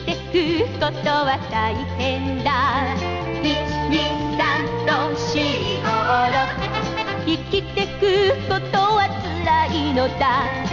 てくことは大変だ。123と456生きてくことは辛いのだ。